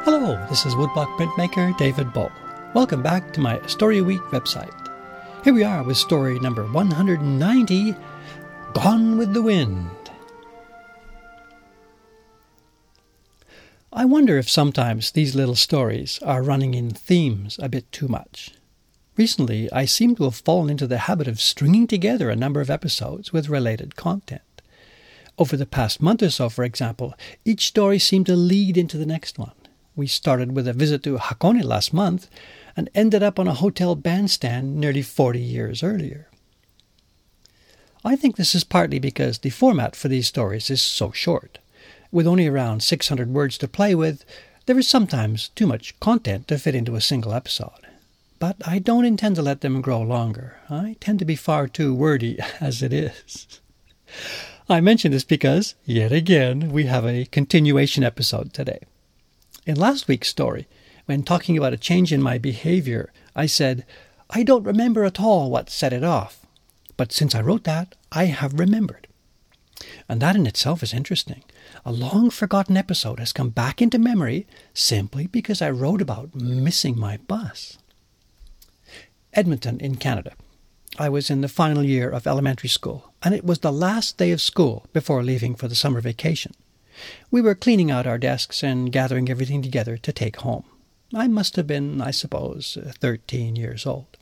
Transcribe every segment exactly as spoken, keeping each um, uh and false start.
Hello, this is Woodblock printmaker David Boll. Welcome back to my Story a Week website. Here we are with story number one hundred ninety, Gone with the Wind. I wonder if sometimes these little stories are running in themes a bit too much. Recently, I seem to have fallen into the habit of stringing together a number of episodes with related content. Over the past month or so, for example, each story seemed to lead into the next one. We started with a visit to Hakone last month and ended up on a hotel bandstand nearly forty years earlier. I think this is partly because the format for these stories is so short. With only around six hundred words to play with, there is sometimes too much content to fit into a single episode. But I don't intend to let them grow longer. I tend to be far too wordy as it is. I mention this because, yet again, we have a continuation episode today. In last week's story, when talking about a change in my behavior, I said, I don't remember at all what set it off. But since I wrote that, I have remembered. And that in itself is interesting. A long-forgotten episode has come back into memory simply because I wrote about missing my bus. Edmonton in Canada. I was in the final year of elementary school, and it was the last day of school before leaving for the summer vacation. We were cleaning out our desks and gathering everything together to take home. I must have been, I suppose, thirteen years old.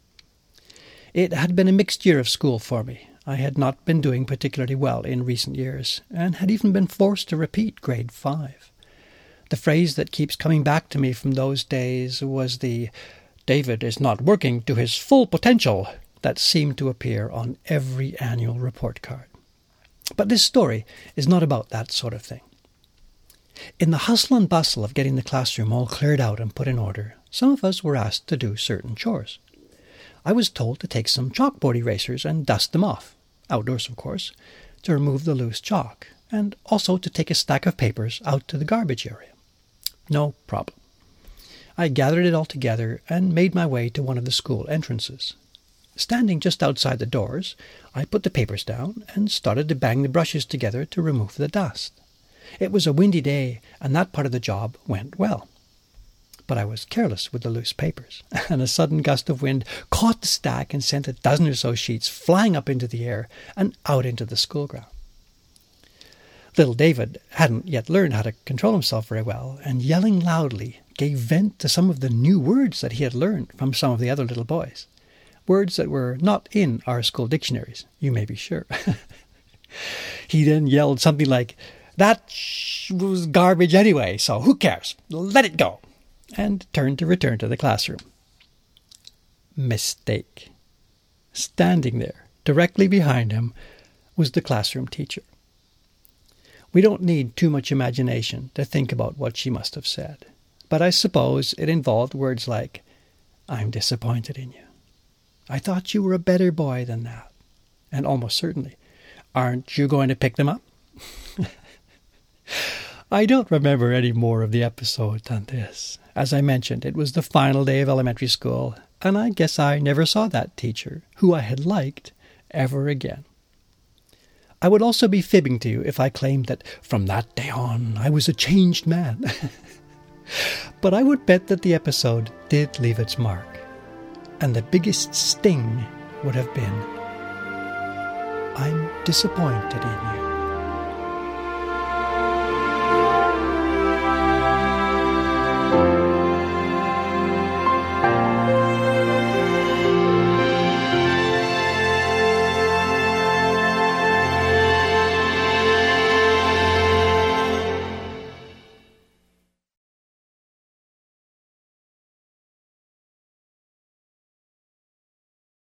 It had been a mixed year of school for me. I had not been doing particularly well in recent years, and had even been forced to repeat grade five. The phrase that keeps coming back to me from those days was the "David is not working to his full potential" that seemed to appear on every annual report card. But this story is not about that sort of thing. In the hustle and bustle of getting the classroom all cleared out and put in order, some of us were asked to do certain chores. I was told to take some chalkboard erasers and dust them off, outdoors of course, to remove the loose chalk, and also to take a stack of papers out to the garbage area. No problem. I gathered it all together and made my way to one of the school entrances. Standing just outside the doors, I put the papers down and started to bang the brushes together to remove the dust. It was a windy day, and that part of the job went well. But I was careless with the loose papers, and a sudden gust of wind caught the stack and sent a dozen or so sheets flying up into the air and out into the school ground. Little David hadn't yet learned how to control himself very well, and yelling loudly gave vent to some of the new words that he had learned from some of the other little boys. Words that were not in our school dictionaries, you may be sure. He then yelled something like, "That sh- was garbage anyway, so who cares? Let it go," and turned to return to the classroom. Mistake. Standing there, directly behind him, was the classroom teacher. We don't need too much imagination to think about what she must have said, but I suppose it involved words like, "I'm disappointed in you. I thought you were a better boy than that." And almost certainly, "Aren't you going to pick them up?" I don't remember any more of the episode than this. As I mentioned, it was the final day of elementary school, and I guess I never saw that teacher, who I had liked, ever again. I would also be fibbing to you if I claimed that from that day on I was a changed man. But I would bet that the episode did leave its mark. And the biggest sting would have been, "I'm disappointed in you."